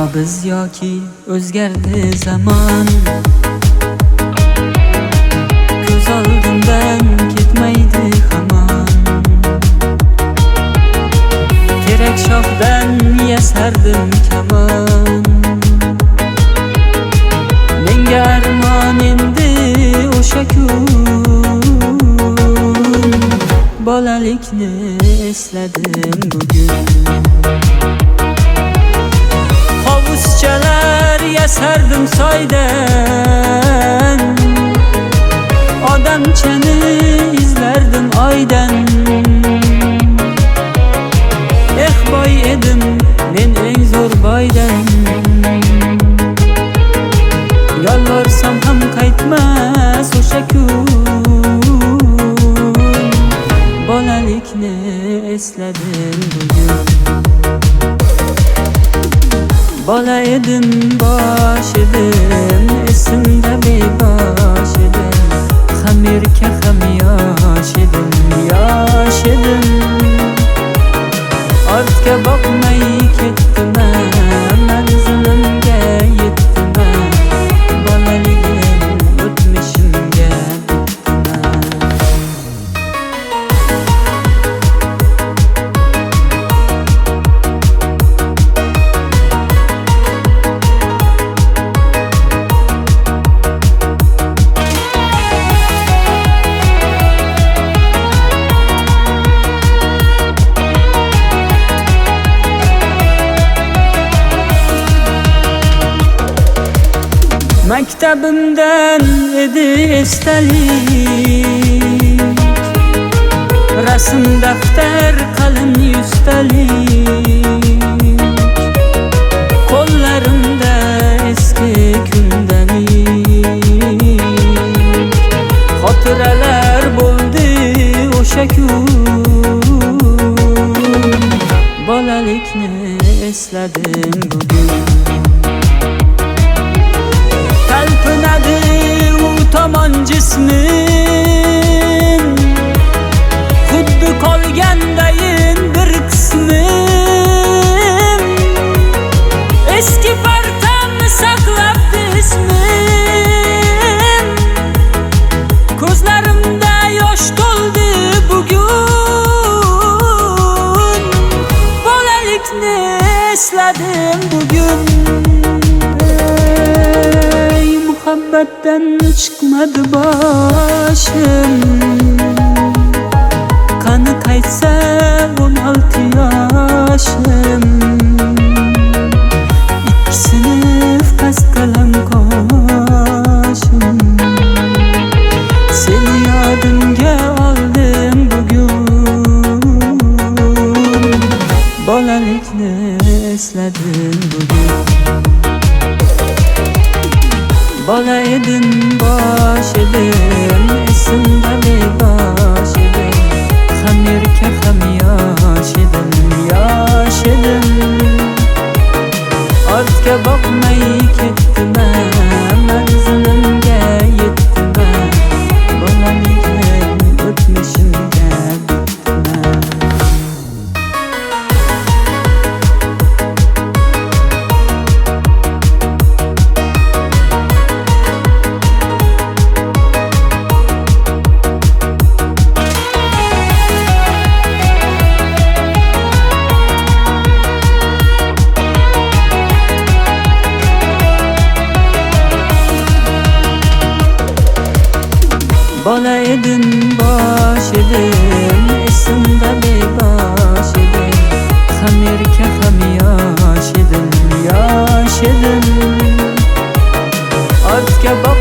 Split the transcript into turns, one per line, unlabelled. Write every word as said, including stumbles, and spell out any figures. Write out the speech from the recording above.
biz yoki o'zgardi zamon, ko'z oldimdan ketmaydi hamon. Terak shoxdan yasardim kamon, menga armon endi o'sha kun. Bolalikni esladim bugun. Hovuzchalar yasardim soydan, odamchani izlardim oydan. Eh boy edim men eng zo'r boydan, yolvorsam ham qaytmas o'sha kun. Bolalikni esladim bugun. Bola edim, bosh edim, esimda bebosh edim. Ham erka ham yosh edim, yosh edim. Ortga boqmay ketdim, manzilimga yetdim. Bolaligim o'tmishimga maktabimdan edi esdalik, rasm daftar qalin yuztalik. Qo'llarimda eski kundalik, xotiralar bo'ldi o'sha kun. Bolalikni esladim bugun. Talpinadi u tomon jismim, xuddi qolgandayin bir qismim. Eski partamni saqlabdi ismim, ko'zlarimda yosh to'ldi bugun. Bolalikni esladim bugun. Muhabbatdan chiqmadi boshim, qani qaytsa o'n olti yoshim. Ikki sinf past qalam qoshim, seni yodimga oldim bugun. Bolalikni esladim bugun. Bola edim, bosh edim, esimda bebosh edim. Ham erka ham yosh edim, yosh edim. Ortga boqmay ketdim, manzilimga yetdim. Bolaligim o'tmishimga bitdim. Bola edim, bosh edim, esimda bebosh edim. Ham erka ham yosh edim, yosh edim. Ortga boq